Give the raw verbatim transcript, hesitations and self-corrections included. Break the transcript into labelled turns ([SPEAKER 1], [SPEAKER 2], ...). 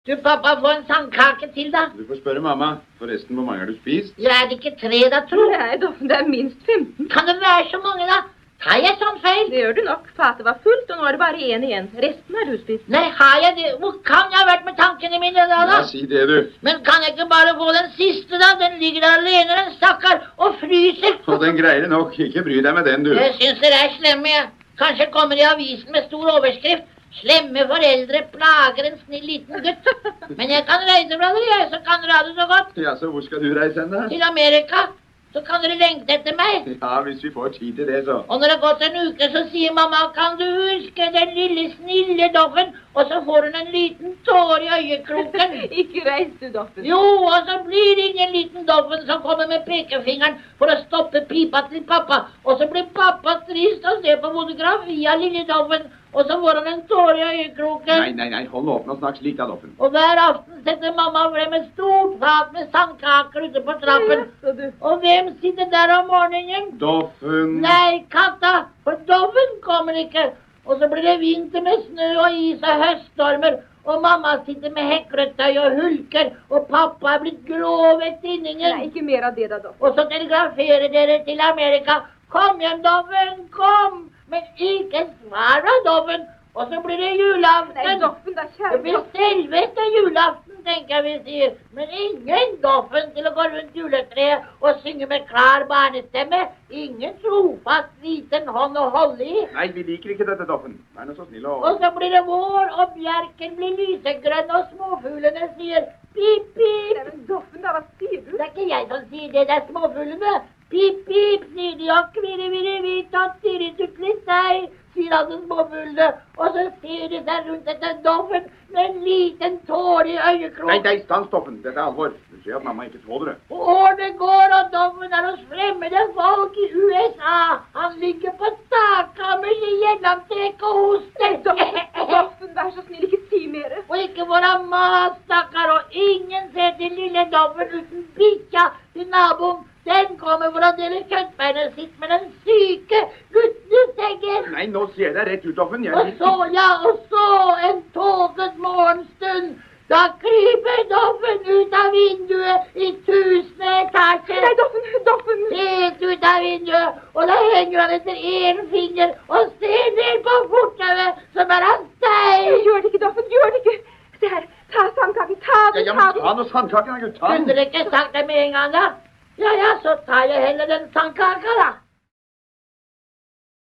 [SPEAKER 1] Du, pappa, få en sandkake til, da.
[SPEAKER 2] Du får spørre mamma. Forresten, hvor mange har du spist?
[SPEAKER 1] Ja, er det ikke tre, da, tro?
[SPEAKER 3] Nei, Doffen, det er minst femten.
[SPEAKER 1] Kan det være så mange, da? Har jeg sånn feil?
[SPEAKER 3] Det gjør du nok. Fatet var fullt, og nå er det bare en igjen. Resten har du spist.
[SPEAKER 1] Nei, har jeg det? Hvor kan jeg ha vært med tankene mine da, da?
[SPEAKER 2] Ja, si det, du.
[SPEAKER 1] Men kan jeg ikke bare få den siste, da? Den ligger der alene, den stakkar, og fryser.
[SPEAKER 2] Og den greier det nok. Ikke bry deg med den, du.
[SPEAKER 1] Jeg synes dere er slemme, jeg. Kanskje kommer i avisen med stor overskrift. Slemme foreldre plager en snill liten gutt. Men jeg kan reise fra dere, jeg, så kan dere ha det så godt.
[SPEAKER 2] Ja, så hvor skal du reise hen, da?
[SPEAKER 1] Til Amerika. Så kan dere lengte etter meg.
[SPEAKER 2] Ja, hvis vi får tid til det, så.
[SPEAKER 1] Og når det har gått en uke, så sier mamma, kan du huske den lille snille Doffen? Og så får hun en liten tår i øyekroken.
[SPEAKER 3] Ikke reis du, Doffen.
[SPEAKER 1] Jo, og så blir det ingen liten Doffen som kommer med pekefingeren for å stoppe pipa til pappa. Og så blir pappa trist og ser på fotografi av lille Doffen. Og så får han en tår i øyekroken.
[SPEAKER 2] Nei, nei, nei, hold åpen og snakk slik da, Doffen.
[SPEAKER 1] Og hver aften setter mamma frem et stort fat med sandkaker ute på trappen.
[SPEAKER 3] Ja,
[SPEAKER 1] og hvem sitter der om morgenen?
[SPEAKER 2] Doffen.
[SPEAKER 1] Nei, katta, for Doffen kommer ikke. Og så blir det vinter med snø og is og høststormer. Og mamma sitter med hekletøy og hulker. Og pappa er blitt grå ved tinningen.
[SPEAKER 3] Nei, ikke mer av det da, Doffen.
[SPEAKER 1] Og så telegraferer dere til Amerika. Kom hjem, Doffen, kom! Men ikke svar da, Doffen. Og så blir det julaften.
[SPEAKER 3] Nei, Doffen, da kjære.
[SPEAKER 1] Det blir selveste julaften, tenker jeg vi sier. Men ingen Doffen til å gå rundt juletreet og synge med klar barnestemme. Ingen trofast liten hånd å holde i.
[SPEAKER 2] Nei, vi liker ikke dette, Doffen. Vær nå så snill og...
[SPEAKER 1] Og så blir det vår, og bjerken blir lysegrønn, og småfuglene sier pip, pip.
[SPEAKER 3] Nei, men Doffen, da, hva sier du?
[SPEAKER 1] Det er ikke jeg som sier det, det er småfuglene. Pip, pip, sier de, og kvirre, virre, vitt, og styrer tutlig seg, sier alle småfuglene. Og så ser de seg rundt etter Doffen med en liten tår i øyekrok.
[SPEAKER 2] Nei, nei, stans, Doffen. Dette er alvor. Du ser at mamma ikke tåler det.
[SPEAKER 1] Og årene går, og Doffen er hos fremmede folk i U S A. Han ligger på stakkammer i gjennomtrekk og hoster.
[SPEAKER 3] Doffen, vær så snill, ikke si mer.
[SPEAKER 1] Og ikke får han mat, stakkar, og ingen ser til lille Doffen uten bikkja til naboen. Den kommer for å dele kjøttbeinet sitt med den syke gutteseggen.
[SPEAKER 2] Nei, nå ser jeg deg rett ut, Doffen. Jeg...
[SPEAKER 1] Og så, ja, og så en tåket morgenstund. Da kryper Doffen ut av vinduet i tusende etasjer.
[SPEAKER 3] Nei, Doffen, Doffen.
[SPEAKER 1] Helt ut av vinduet, og da henger han etter en finger og ser ned på fortauet som er av stein.
[SPEAKER 3] Gjør det ikke, Doffen, gjør det ikke. Se her, ta sandkaken, ta den,
[SPEAKER 2] Ja, ja,
[SPEAKER 3] ta
[SPEAKER 2] men
[SPEAKER 3] den.
[SPEAKER 2] ta noe sandkaken, gutt, ta den.
[SPEAKER 1] Kunne dere ikke sagt det med en gang da? Ja, ja, så tar jeg heller den sandkaka da.